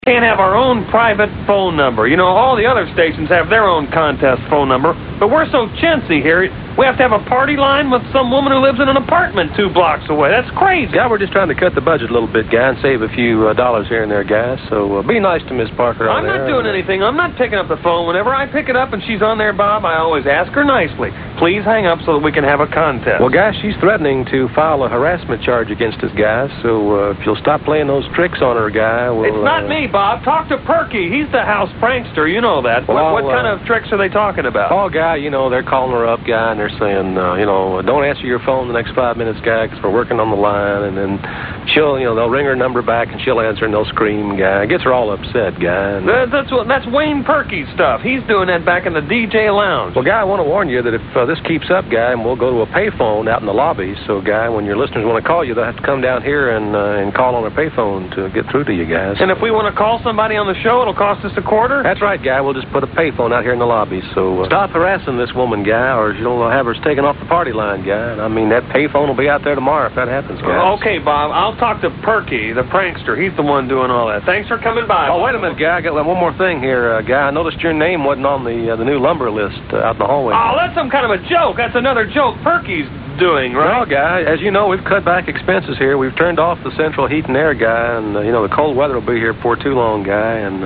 Can't have our own private phone number. You know, all the other stations have their own contest phone number, but we're so chintzy here, we have to have a party line with some woman who lives in an apartment 2 blocks away. That's crazy. Yeah, we're just trying to cut the budget a little bit, guy, and save a few dollars here and there, guys. So be nice to Miss Parker on there. I'm not doing anything. I'm not picking up the phone. Whenever I pick it up and she's on there, Bob, I always ask her nicely, please hang up so that we can have a contest. Well, guys, she's threatening to file a harassment charge against us, guys. So if you'll stop playing those tricks on her, guy, we'll... It's not me, Bob. Talk to Perky. He's the house prankster. You know that. Well, what kind of tricks are they talking about? Oh, guy, you know, they're calling her up, guy, and they're saying, don't answer your phone the next 5 minutes, guy, because we're working on the line. And then she'll, they'll ring her number back, and she'll answer, and they'll scream, guy. It gets her all upset, guy. And, that's Wayne Perky's stuff. He's doing that back in the DJ lounge. Well, guy, I want to warn you that if this keeps up, guy, and we'll go to a payphone out in the lobby. So, guy, when your listeners want to call you, they'll have to come down here and call on a payphone to get through to you guys. And if we want to call somebody on the show, it'll cost us $0.25? That's right, guy. We'll just put a payphone out here in the lobby. So stop harassing this woman, guy, or you'll have her taken off the party line, guy. And I mean, that payphone will be out there tomorrow if that happens, guy. Okay, Bob. I'll talk to Perky, the prankster. He's the one doing all that. Thanks for coming by. Oh, wait a minute, guy. I got one more thing here, guy. I noticed your name wasn't on the new lumber list out in the hallway. Oh, that's some kind of a joke. That's another joke Perky's doing, right? No, guy. As you know, we've cut back expenses here. We've turned off the central heat and air, guy, and the cold weather will be here before too long, guy, and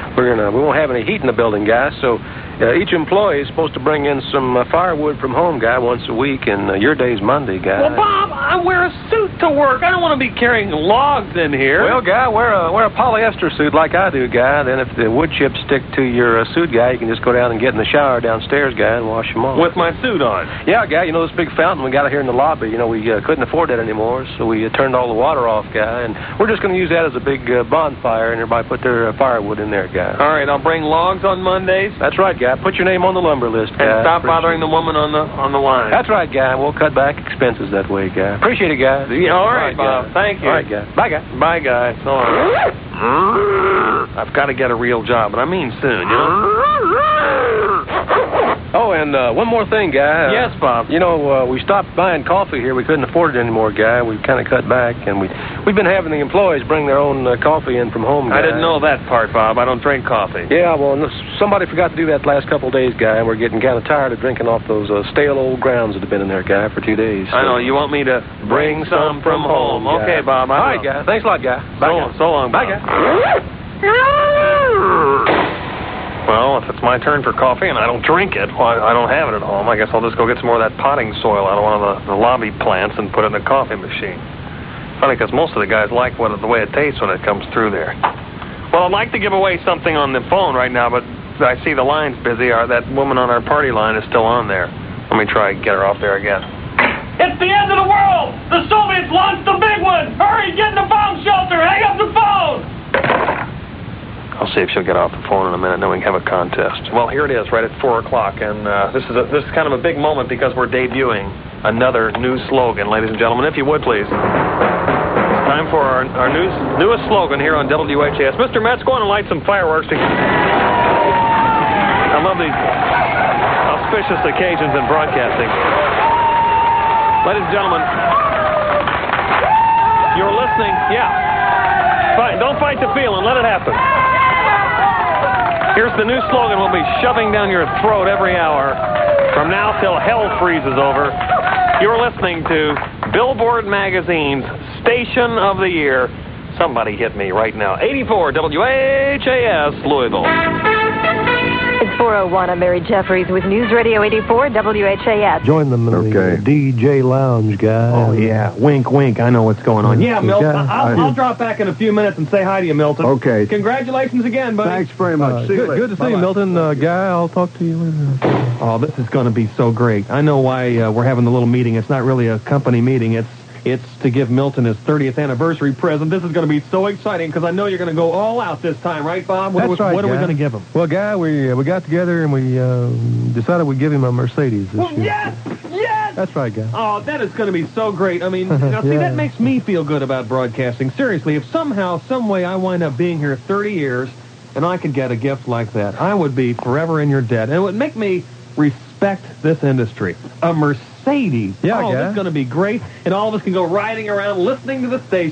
we won't have any heat in the building, guy. So each employee is supposed to bring in some firewood from home, guy, once a week, and your day's Monday, guy. Well, Bob, I wear a suit to work. I don't want to be carrying logs in here. Well, guy, wear a polyester suit like I do, guy. Then if the wood chips stick to your suit, guy, you can just go down and get in the shower downstairs, guy, and wash them off. With my suit on? Yeah, guy. This big fountain we got here in the lobby, we couldn't afford that anymore, so we turned all the water off, guy, and we're just going to use that as a big bonfire, and everybody put their firewood in there, guy. All right, I'll bring logs on Mondays? That's right, guy. Put your name on the lumber list, guy. And stop bothering the woman on the line. That's right, guy. We'll cut back expenses that way, guy. Appreciate it, guy. Yeah, all right, Bob. Guy. Thank you. All right, guy. Bye, guy. Bye, guy. So long. I've got to get a real job, but I mean soon, Oh, and one more thing, guy. Yes, Bob. We stopped buying coffee here. We couldn't afford it anymore, guy. We've kind of cut back, and we've been having the employees bring their own coffee in from home, guy. I didn't know that part, Bob. I don't drink coffee. Yeah, well, somebody forgot to do that last couple of days, guy, and we're getting kind of tired of drinking off those stale old grounds that have been in there, guy, for 2 days. So. I know. You want me to bring some from home. Okay, Bob. All right, guy. Thanks a lot, guy. Bye, so long, Bob. Bye, guy. Well, if it's my turn for coffee and I don't drink it, well, I don't have it at home. I guess I'll just go get some more of that potting soil out of one of the lobby plants and put it in the coffee machine. Funny, because most of the guys like the way it tastes when it comes through there. Well, I'd like to give away something on the phone right now, but I see the line's busy. That woman on our party line is still on there. Let me try and get her off there again. It's the end of the world! The Soviets launched the big one! Hurry, get in the bomb shelter! Hang up the phone! I'll see if she'll get off the phone in a minute, and then we can have a contest. Well, here it is, right at 4 o'clock, and this is kind of a big moment because we're debuting another new slogan, ladies and gentlemen. If you would, please. It's time for our newest slogan here on WHAS. Mr. Metz, go on and light some fireworks. I love these auspicious occasions in broadcasting. Ladies and gentlemen, you're listening. Yeah. Fine. Don't fight the feeling. Let it happen. Here's the new slogan we'll be shoving down your throat every hour from now till hell freezes over. You're listening to Billboard Magazine's Station of the Year. Somebody hit me right now. 84 WHAS, Louisville. It's 4:01. I'm Mary Jeffries with News Radio 84 WHAS. Join them in the DJ lounge, guy. Oh, yeah. Wink, wink. I know what's going on. Yeah, Milton. Okay. I'll drop back in a few minutes and say hi to you, Milton. Okay. Congratulations again, buddy. Thanks very much. Good to see you, Milton. Guy, I'll talk to you later. Oh, this is going to be so great. I know why we're having the little meeting. It's not really a company meeting. It's to give Milton his 30th anniversary present. This is going to be so exciting because I know you're going to go all out this time, right, Bob? What are we going to give him? Well, Guy, we got together and we decided we'd give him a Mercedes this year. Yes! Yes! That's right, Guy. Oh, that is going to be so great. I mean, now, see, that makes me feel good about broadcasting. Seriously, if somehow, some way I wind up being here 30 years and I could get a gift like that, I would be forever in your debt. And it would make me respect this industry. A Mercedes. Yeah, oh, that's going to be great. And all of us can go riding around listening to the station.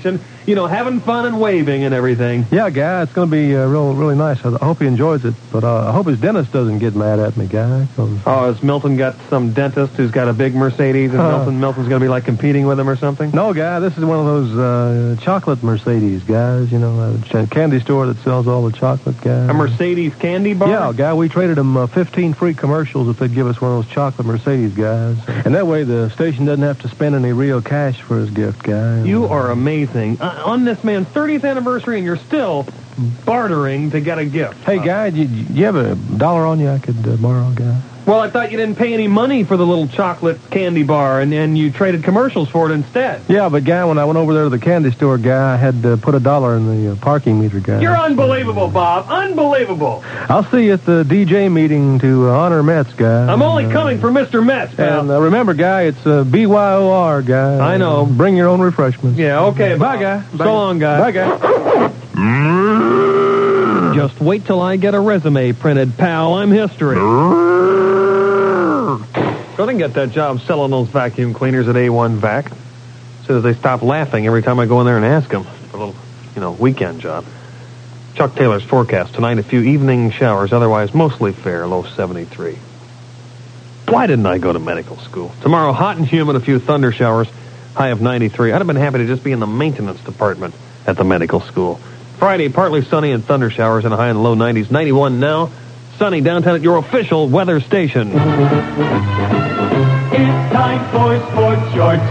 having fun and waving and everything. Yeah, Guy, it's going to be really nice. I hope he enjoys it, but I hope his dentist doesn't get mad at me, Guy. 'Cause... Oh, has Milton got some dentist who's got a big Mercedes, and Milton's going to be, like, competing with him or something? No, Guy, this is one of those chocolate Mercedes, guys. A candy store that sells all the chocolate, guys. A Mercedes candy bar? Yeah, Guy, we traded them 15 free commercials if they'd give us one of those chocolate Mercedes, guys. And that way the station doesn't have to spend any real cash for his gift, Guy. You are amazing. On this man's 30th anniversary, and you're still bartering to get a gift. Hey, Guy, you have $1 on you I could borrow, Guy? Well, I thought you didn't pay any money for the little chocolate candy bar, and you traded commercials for it instead. Yeah, but, Guy, when I went over there to the candy store, Guy, I had to put $1 in the parking meter, Guy. You're unbelievable, Bob. Unbelievable. I'll see you at the DJ meeting to honor Metz, Guy. I'm only coming for Mr. Metz, pal. And remember, Guy, it's BYOR, Guy. I know. Bring your own refreshments. Yeah, okay. Bye, Guy. So long, guy. Bye, Guy. Just wait till I get a resume printed, pal. I'm history. Go and get that job selling those vacuum cleaners at A1 Vac. So that they stop laughing every time I go in there and ask them for a little, weekend job. Chuck Taylor's forecast tonight: a few evening showers, otherwise mostly fair, low 73. Why didn't I go to medical school? Tomorrow, hot and humid, a few thunder showers, high of 93. I'd have been happy to just be in the maintenance department at the medical school. Friday, partly sunny and thunder showers and a high in the low 90s. 91 now. Sunny downtown at your official weather station. It's time for Sports Shorts.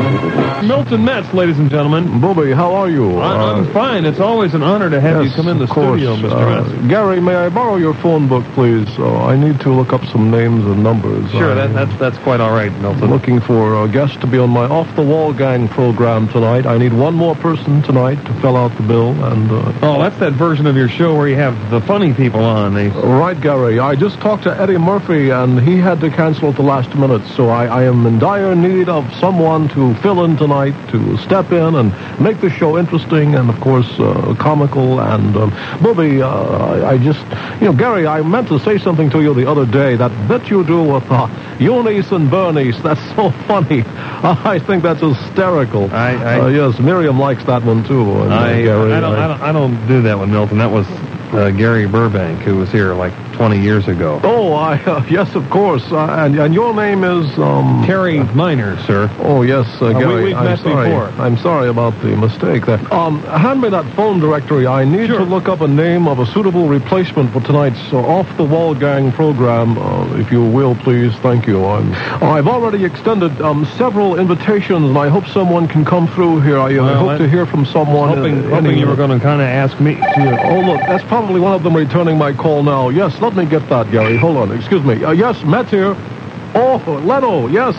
Milton Metz, ladies and gentlemen. Bobby, how are you? I'm fine. It's always an honor to have you come in the studio, Mr. Metz. Gary, may I borrow your phone book, please? I need to look up some names and numbers. Sure, that's quite all right, Milton. I'm looking for a guest to be on my Off-the-Wall Gang program tonight. I need one more person tonight to fill out the bill. And oh, that's that version of your show where you have the funny people on. Right, Gary. I just talked to Eddie Murphy, and he had to cancel at the last minute, so I am in dire need of someone to fill in tonight, to step in and make the show interesting and, of course, comical. And, Bobby, I just, Gary, I meant to say something to you the other day. That bit you do with Eunice and Bernice, that's so funny. I think that's hysterical. Yes, Miriam likes that one, too. And, Gary, I don't do that one, Milton. That was Gary Burbank, who was here like 20 years ago. Oh, yes, of course. And your name is... Terry Miner, sir. Oh, yes, Gary. We've met before. I'm sorry about the mistake there. Hand me that phone directory. I need to look up a name of a suitable replacement for tonight's Off-the-Wall Gang program, if you will, please. Thank you. I've already extended several invitations, and I hope someone can come through here. I hope to hear from someone. Hoping you were going to kind of ask me to... Oh, look, that's probably one of them returning my call now. Yes, let me get that, Gary. Hold on. Excuse me. Yes, Matt here. Oh, Leno. Yes.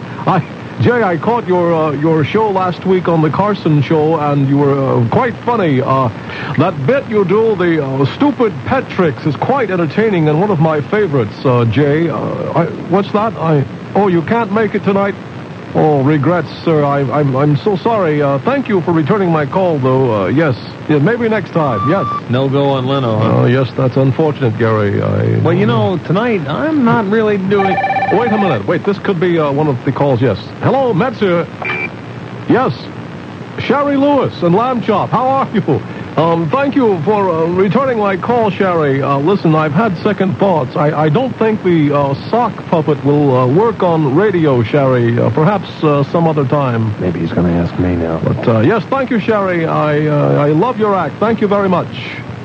Jay, I caught your show last week on the Carson Show, and you were quite funny. That bit you do, the stupid pet tricks, is quite entertaining and one of my favorites, Jay. What's that? Oh, you can't make it tonight? Oh, regrets, sir. I'm so sorry. Thank you for returning my call, though. Yes, maybe next time. Yes. No go on Leno, huh? Yes, that's unfortunate, Gary. Well, tonight I'm not really doing... Wait a minute. Wait, this could be one of the calls. Yes. Hello, Metzer. Yes. Sherry Lewis and Lamb Chop. How are you? Thank you for returning my call, Sherry. Listen, I've had second thoughts. I don't think the sock puppet will work on radio, Sherry. Perhaps some other time. Maybe he's going to ask me now. But, yes, thank you, Sherry. I love your act. Thank you very much.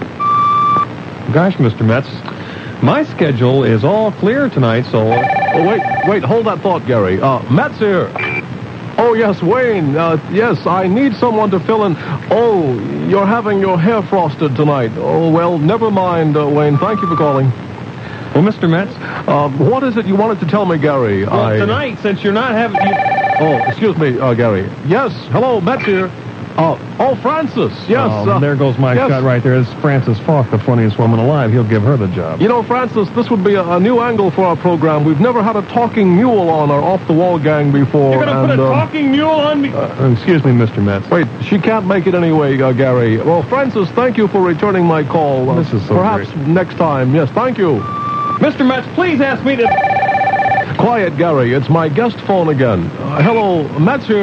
Gosh, Mr. Metz, my schedule is all clear tonight, so... Wait, hold that thought, Gary. Metz here. Oh, yes, Wayne. Yes, I need someone to fill in. Oh, you're having your hair frosted tonight. Oh, well, never mind, Wayne. Thank you for calling. Well, Mr. Metz? What is it you wanted to tell me, Gary? Well, tonight, since you're not having... Oh, excuse me, Gary. Yes, hello, Metz here. Oh, Francis, yes. There goes my shot right there. It's Francis Falk, the funniest woman alive. He'll give her the job. Francis, this would be a new angle for our program. We've never had a talking mule on our Off-the-Wall Gang before. You're going to put a talking mule on me? Excuse me, Mr. Metz. Wait, she can't make it anyway, Gary. Well, Francis, thank you for returning my call. This is so perhaps great. Next time. Yes, thank you. Mr. Metz, please ask me to... Quiet, Gary. It's my guest phone again. Hello, Metz here.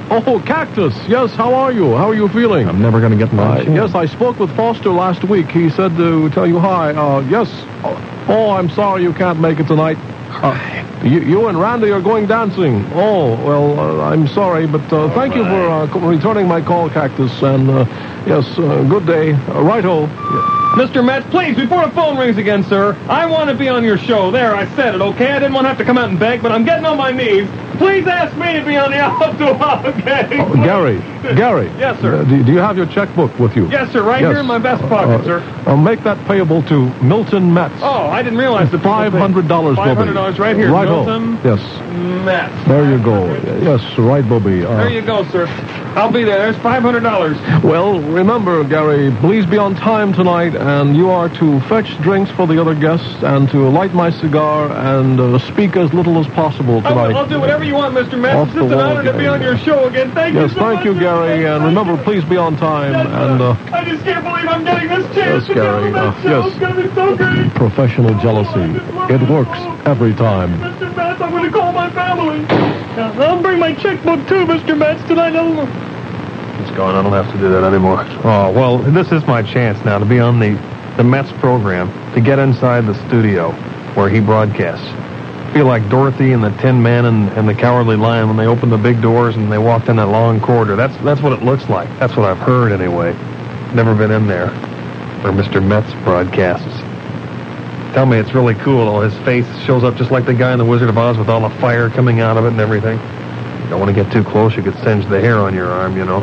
Oh, Cactus. Yes, how are you? How are you feeling? I'm never going to get my chance. Yes, I spoke with Foster last week. He said to tell you hi. Yes. Oh, I'm sorry you can't make it tonight. You and Randy are going dancing. Oh, well, I'm sorry, but thank you for returning my call, Cactus. And, yes, good day. Righto. Mr. Metz, please, before the phone rings again, sir, I want to be on your show. There, I said it, okay? I didn't want to have to come out and beg, but I'm getting on my knees. Please ask me to be on the outdoor, okay? Gary. Yes, sir. Do you have your checkbook with you? Yes, sir, right here in my vest pocket, sir. Make that payable to Milton Metz. Oh, I didn't realize the $500, Bobby. $500 right here, Right Milton Yes. Metz. There you go. Yes, right, Bobby. There you go, sir. I'll be there. There's $500. Well, remember, Gary, please be on time tonight, and you are to fetch drinks for the other guests and to light my cigar and speak as little as possible tonight. I'll do whatever you want, Mr. Metz. Off It's just the an wall honor to be again. on your show again. Thank you Yes, so thank much. you, Gary, and remember, please be on time. And I just can't believe I'm getting this chance Yes, to be on Gary, that show. yes. It's going to be so great. Professional jealousy. It works every time. Mr. Metz, I'm going to call my family. I'll bring my checkbook too, Mr. Metz, tonight. It's gone. I don't have to do that anymore. Oh, well, this is my chance now to be on the Metz program, to get inside the studio where he broadcasts. I feel like Dorothy and the Tin Man and the Cowardly Lion when they opened the big doors and they walked in that long corridor. That's what it looks like. That's what I've heard anyway. Never been in there where Mr. Metz broadcasts. Tell me it's really cool. His face shows up just like the guy in The Wizard of Oz with all the fire coming out of it and everything. You don't want to get too close. You could singe the hair on your arm, you know.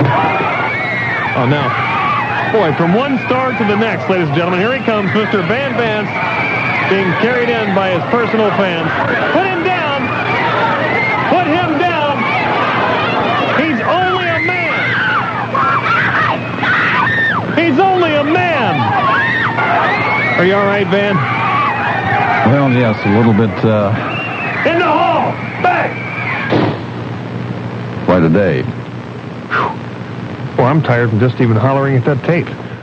Oh, now, boy, from one star to the next, ladies and gentlemen, here he comes, Mr. Van Vance, being carried in by his personal fans. Put him down! Put him down! He's only a man! He's only a man! Are you all right, Van? Well, yes, a little bit, In the hall! Back! quite a day. Well, I'm tired from just even hollering at that tape.